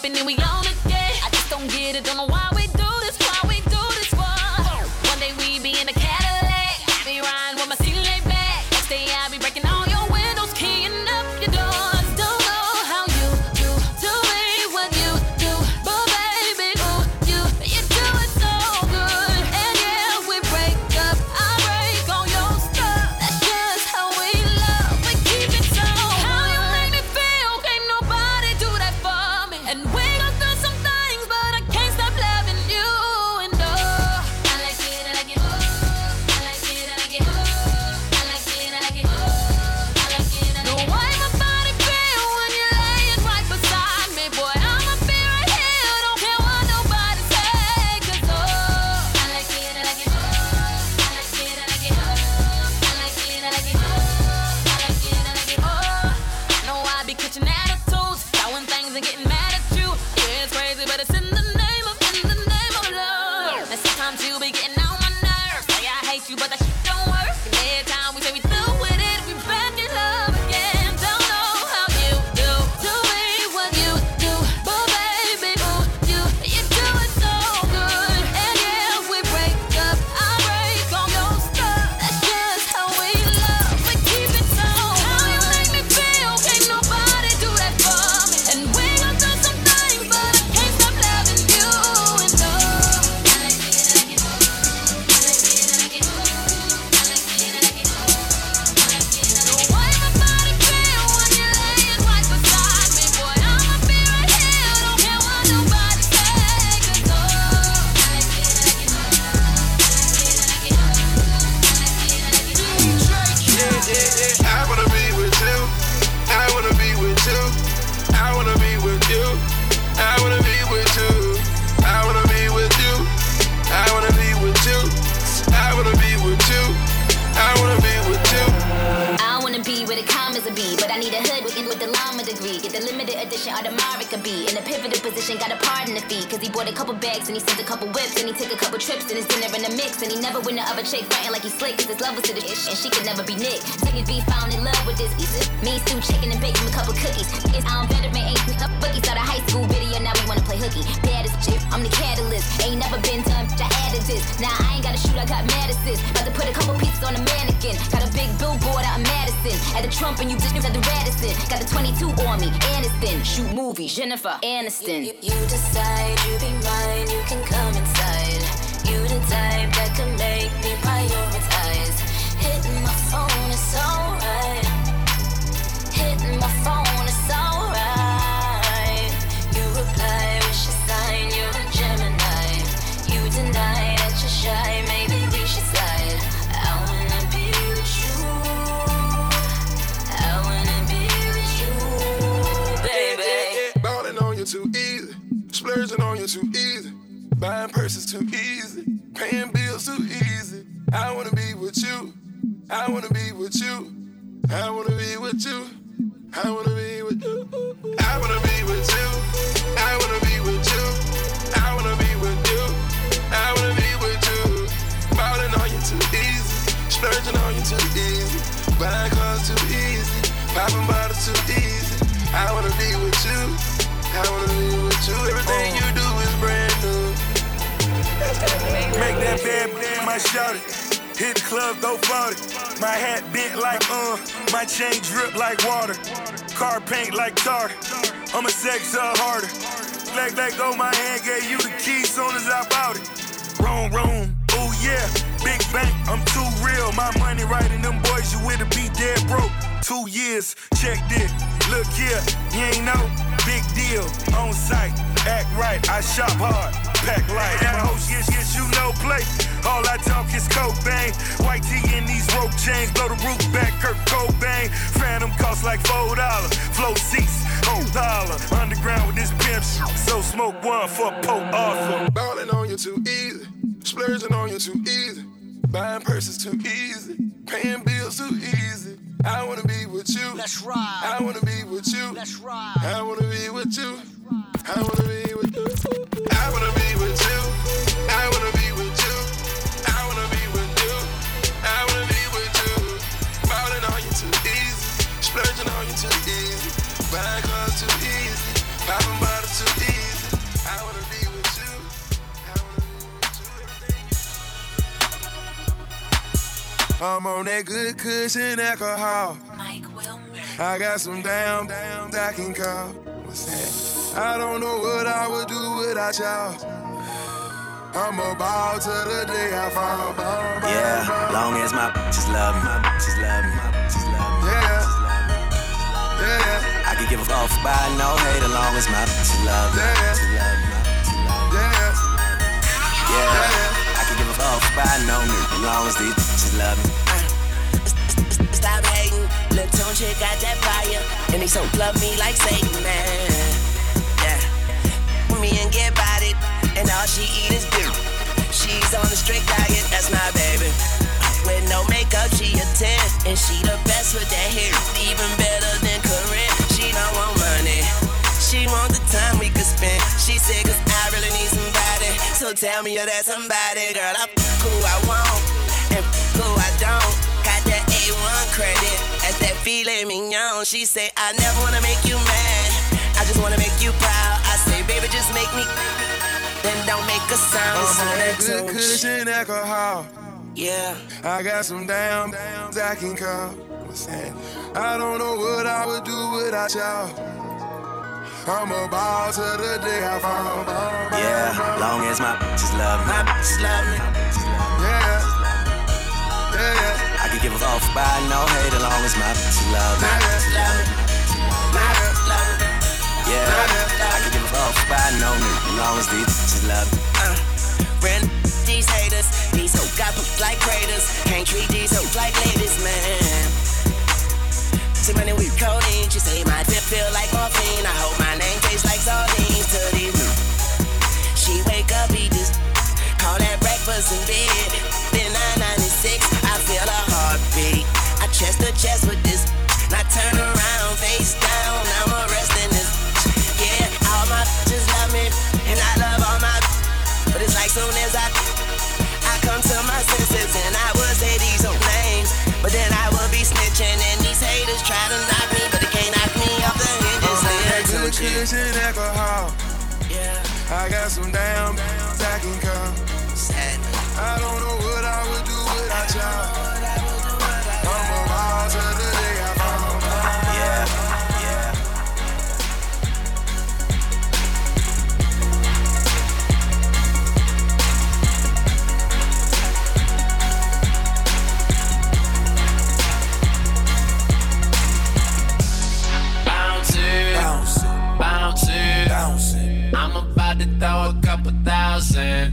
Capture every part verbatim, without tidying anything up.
popping and we on again. I just don't get it, don't know why we do this, why we do this for. One day we be in a Cadillac, I be riding with my seat laid back. Next day I be breaking all your windows, keying up your doors. Don't know how you do to me what you do, but baby, ooh, you, you do it so good. And yeah, we break up, I break all your stuff. That's just how we love, we keep it so. How you make me feel, can't nobody do that for me. And we gon' through some things, but I can't stop loving you. And oh, I like it, I like it, oh, I like it, I like it, oh, I like it, I like it, oh, I like it, I like it. The way my body feel when you're laying right beside me, boy, I'ma be right here, don't care what nobody say. 'Cause oh, I like it, I like it, oh, I like it, I like it, oh, I like it, I like it, oh, I like it, I like it, oh. Know I be catching attitudes, throwing things and getting mad at you. Yeah, it's crazy, but it's in the name of, in the name of love. And sometimes you be getting on my nerves. Say I hate you, but that shit don't work. And every time we say we through with it, we back in love again. Don't know how you do to me what you do, but baby, ooh, you, you do it so good. And yeah, we break up, I break all your stuff. That's just how we love, we keep it so. How you make me feel, can't nobody do that for me. And we gon' through some things, but I can't stop loving you. And oh, I like it, I like it, oh, I like it, I like it, oh, I like it, I like it, oh, I like it, I like it. The way my body feel when you're laying right beside me, boy, I'ma be right here, don't care what nobody say. 'Cause oh, I like it, I like it, oh, I like it, I like it, oh, I like it, I like it. Yeah, yeah, yeah. I wanna be with you. I wanna be with you. I wanna be with you. I wanna be with you. I wanna be with you. I wanna be with you. I wanna be with you. I wanna be with you. I wanna be where the commas will be, but I need a hood with, with the llama degree. Get the limited edition Audemars could be in a pivotal position, got a pardon the fee. Cause he bought a couple bags and he sent a couple whips and he took a couple trips and his dinner in the mix. And he never win the other chick fighting like he's slick, cause his love was to the ish and she could never be Nick. Tickets be found in love with this piece. Me stew chicken and bake him a couple cookies. It's I'm veteran, ain't up bookies. Started high school video, now we wanna play hooky. Bad as shit, I'm the catalyst. Ain't never been done, I added this. Now I ain't gotta shoot, I got mad assist. About to put a couple pieces on the mannequin. Got a big billboard out in Madison. At the Trump and you just at the Radisson. Got the twenty-two on me, Aniston. Shoot movies, Jennifer Aniston. You, you, you decide you be mine, you can come inside. You the type that can make me prioritize. Hitting my phone is alright. Hitting my phone is alright. You reply, wish your sign, you're a Gemini. You deny that you're shy, maybe we should slide. I wanna be with you. I wanna be with you, baby. Ballin' on you too easy. Splurging on you too easy. Buying purses too easy. Paying bills too easy. I wanna be with you. I wanna be with you. I wanna be with you. I wanna be with you. I wanna be with you. I wanna be with you. I wanna be with you. I wanna be with you. Ballin' on you too easy. Splurging on you too easy. Buying cars too easy. Popping bottles too easy. I wanna be with you. I wanna be with you. Everything you do is brand new. Make that bad my shawty. Hit the club, go forty. My hat bent like uh, my chain drip like water. Car paint like tartar. I'm a sex up harder. Let let go my hand, gave you the keys soon as I bought it. Room, room, ooh yeah. Big bank, I'm too real. My money right in them boys, you with a be dead broke. Two years, check this. Look here, you ain't know. Big deal, on site, act right. I shop hard, pack light. That hoe gets, gets you no play. All I talk is cocaine. White tee in these rope chains, blow the roof back, Kurt Cobain. Phantom cost like four dollars. Flow seats, whole dollar. Underground with this pimp shit. So smoke one for Pope Arthur. Ballin' on you too easy. Splurging on you too easy. Buying purses too easy. Paying bills too easy. I wanna be with you. Let's ride. I wanna be with you. Let's ride. I wanna be with you. I wanna be with you. I wanna be with you. I wanna be with you. I wanna be with you. I wanna be with you. Ballin' on you too easy. Splurging on you too easy. Buying cars too easy. Popping bottles too easy. I'm on that good cushion alcohol. I got some down, down, I can call. What's that? I don't know what I would do without y'all. I'm a ball till the day I fall. Ball, ball, yeah, ball. Long as my bitches love me, my bitches love me, my bitches love me. Yeah, yeah. I can give a fuck by no hate as long as my bitches love me. Yeah, yeah, yeah. Yeah, I can give a fuck by no nigga as long as these bitches love me. Stop hating, Lil' Tune chick got that fire, and he so love me like Satan, man. Yeah, me and get about it, and all she eat is beer. She's on a strict diet, that's my baby. With no makeup, she a ten, and she the best with that hair, even better than Corinne. She don't want money, she want the time we could spend. She said, 'cause I really need somebody, so tell me you're that somebody, girl. I f who I want, and f who I don't. Got that A one credit, that's that filet mignon. She say, I never wanna make you mad, I just wanna make you proud. I say, baby, just make me, then don't make a sound. I'm on that good cushion alcohol. Yeah, I got some down, down, I can call. What's that? I don't know what I would do without y'all. I'm a ball till the day I fall. Ball, ball, yeah, ball. Long as my bitches love me, my bitches love me. Yeah, yeah. I can give a fuck by no hate as long as my bitches love me. Yeah, I can give a fuck by no nigga as long as these bitches love me. Uh, ran these haters, these hoes got books like craters. Can't treat these hoes like ladies, man. See money with codeine, she say my tip feel like morphine. I hope my name tastes like sardines to these new. She wake up, eat this, call that breakfast in bed. Then nine ninety-six, I feel a heartbeat. I chest to chest with this, now turn around, face down, I'm arresting this. Yeah, all my bitches love me, and I love all my. But it's like soon as I, I come to my senses, and I would say these old names, but then I would be snitching, and these haters try to knock me, but they can't knock me off the hinges. I'm on that good cushion alcohol. Yeah, I got some down, down, I can call. I don't know what I would do without y'all. I'm a ball till the day I fall. Yeah, yeah. Bounce, bounce, bounce. I'm about to throw a couple thousand.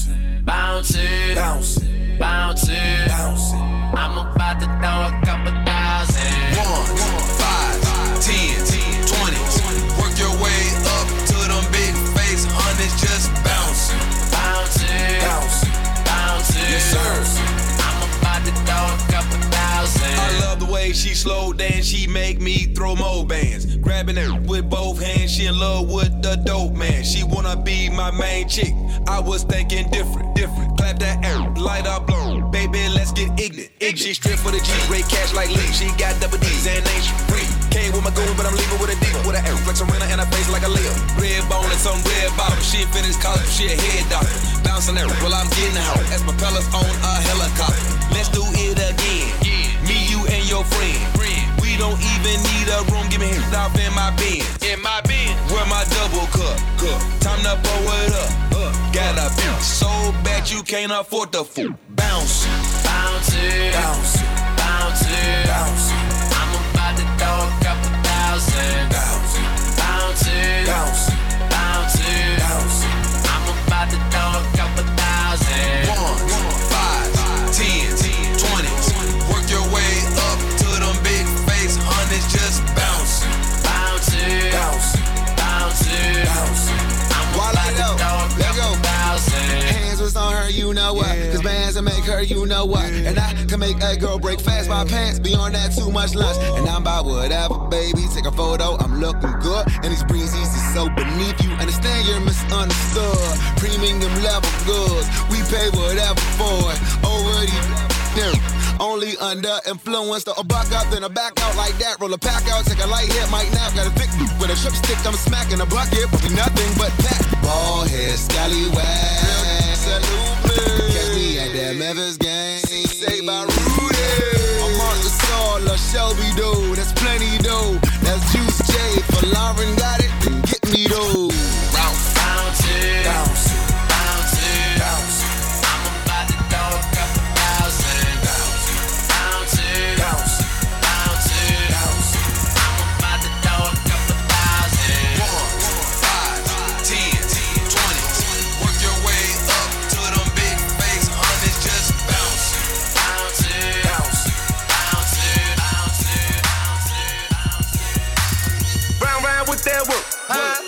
Bounce it, bounce it, bounce it, bounce it. I'm about to throw a couple thousand. One, five, ten, twenties. Work your way up to them big face hundreds. Just bounce, bounce it, bounce, bounce it. Yes, sir. I'm about to throw a couple thousand. I love the way she slow dance. She make me throw more bands. Grabbing her with both hands. She in love with the dope man. She wanna be my main chick. I was thinking different, different. Clap that air, light up, blow. Baby, let's get ignorant. Ignorant. She strip for the G, rate cash like Lee. She got double D's and ain't she free. Came with my goon, but I'm leaving with a deal. With an air flex arena and a face like a Leo. Red bone and some red bottom. She finished college, she a head doctor. Bouncing there, well I'm getting out. As propellers on a helicopter. Let's do it again. Me, you, and your friend. We don't even need a room. Give me hit off in my Benz. In my bin, where my double cup. cup. Time to blow it up. Uh, got a bitch so bad you can't afford the food. Bounce, bounce it, bounce, bounce it, bounce. I'm about to throw a couple thousand. Bounce, bounce it, bounce, bounce it, bounce. I'm about to throw a couple thousand. One, five, ten, twenties. Work your way up to them big face hundreds. Just bounce, bounce it, bounce, bounce it, bounce. I'm about to throw a couple thousand. Hands was on her, you know what? Cause bands will make her, you know what? And I can make a girl break fast. My pants be on that too much lunch. And I'm by whatever, baby. Take a photo, I'm looking good. And these breezes is so beneath you. Understand you're misunderstood. Premium level goods, we pay whatever for it. Over these only under influence. To a buck up, then a back out like that. Roll a pack out, take a light hit, might nap. Got a thick boot with a trip stick, I'm smacking a bucket. Nothing but that. Ball head, scallywag. Salute me. Catch me at that Memphis game. Say by Rudy.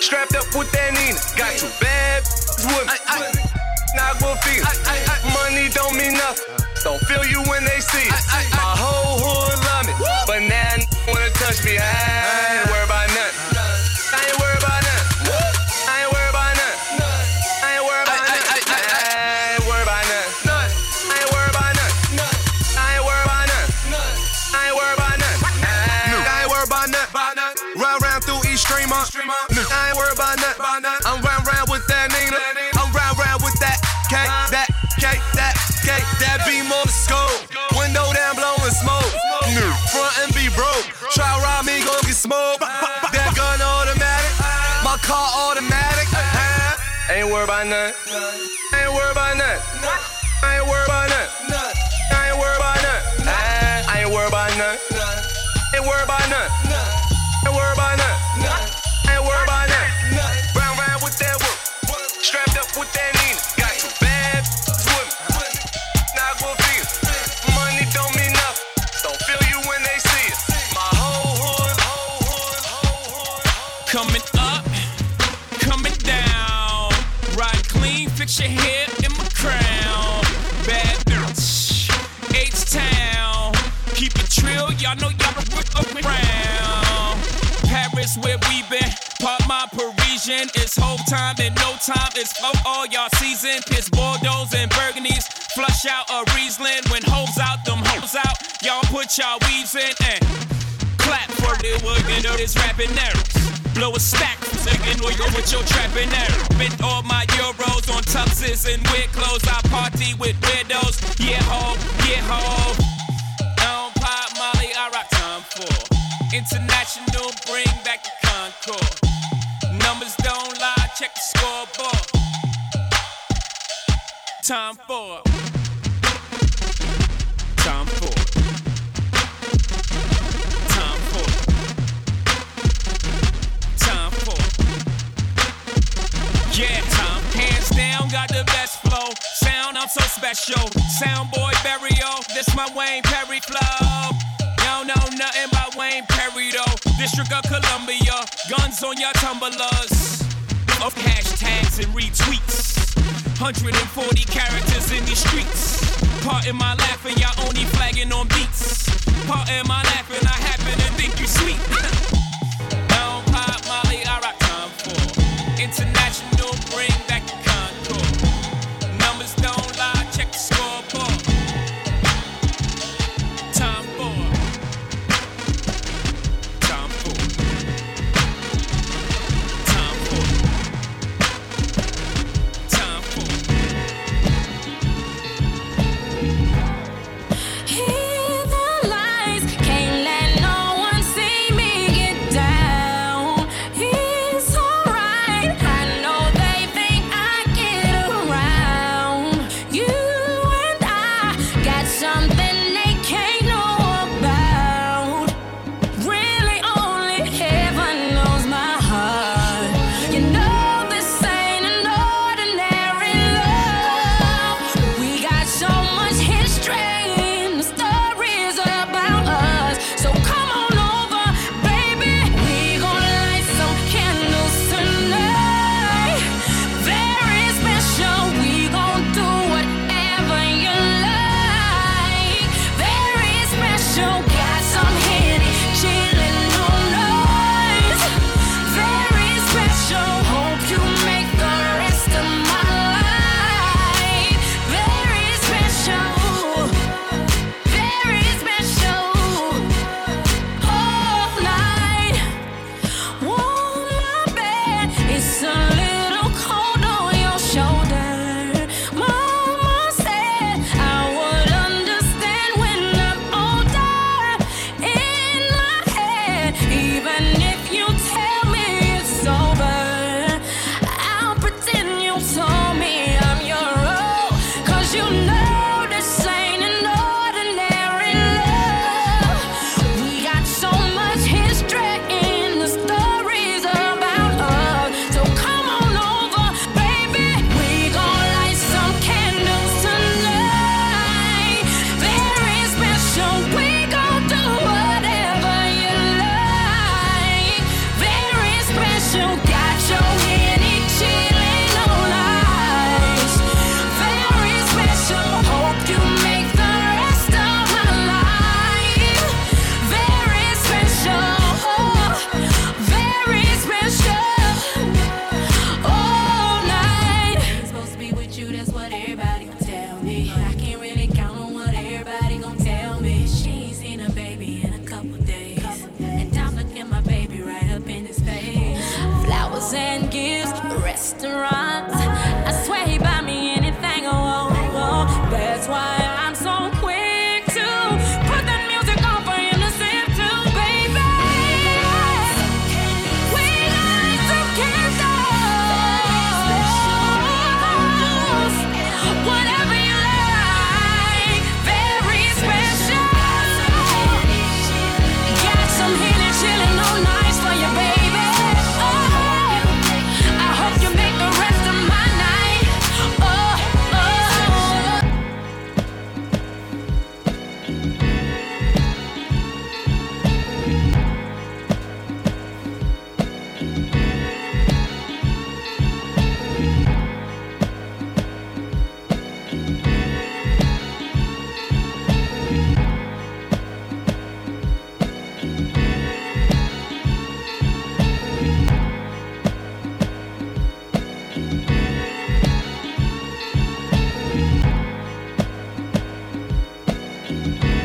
Strapped up with that Nina. Got two bad with me. Not good feel. Money don't mean nothing. Don't feel you when they see it. My whole hood love me. But now wanna touch me. I ain't worried about nothing. I ain't worried about nothing. I ain't worried about nothing. I ain't worried about nothing. I ain't worried about nothing. I ain't worried about nothing. I ain't worried about nothing. I ain't worried about nothing. I ain't worried about nothing. Run round through East Streamer. I ain't worried about nothing. I'm round round with that Nina. I'm round round with that K, that K, that K, that beam on the scope. Window down blowing smoke. Front and be broke. Try rob me, gon' get smoked. That gun automatic. My car automatic. Ain't worried about nothing. Ain't worried about nothing. I ain't worried about nothing. I ain't worried about nothing. I ain't worried about nothing. Ain't worried about nothing. Ain't worried about nothing. Ain't worried about nothing. Round round with that work. Strapped up with that Nina. Got two bad with me. Not good feel. Money don't mean nothing. Don't feel you when they see it. My whole hood, whole hood, whole hood. Coming up, coming down. Ride clean, fix your hair in my crown. Bad bitch, H-Town. Keep it trill, y'all know y'all around. Paris where we been, pop my Parisian. It's whole time and no time. It's flow all y'all season. Piss Bordeaux and Burgundies. Flush out a Riesling. When hoes out, them hoes out. Y'all put y'all weaves in and clap for the working of this rapping nerves. Blow a stack for second or you with your trapping nerve. Spent all my euros on tuxes and weird clothes. I party with weirdos. Yeah ho, yeah ho. I don't pop Molly, I rock time for international, bring back the Concord. Numbers don't lie, check the scoreboard. Time for Time for Time for Time for Yeah, time. Hands down, got the best flow. Sound, I'm so special. Sound boy Burial, this my Wayne Perry flow. Y'all know nothing about Wayne Perry though. District of Columbia, guns on your tumblers. Of hashtags and retweets. one hundred forty characters in these streets. Part in my laughing, y'all only flagging on beats. Part in my laughing, I happen to think you sweet. I don't pop Molly, I rock time for international, bring back the Concord. Numbers don't lie, check the scoreboard. Time for Time for Time for Time for Hear the lies, can't restaurants. I swear he buy me anything I want. That's why I'm so quick to put that music on for him to sip to, baby. We like to kiss those. Whatever you like, very special. Got some Henny chillin' all nice for you, baby. Oh,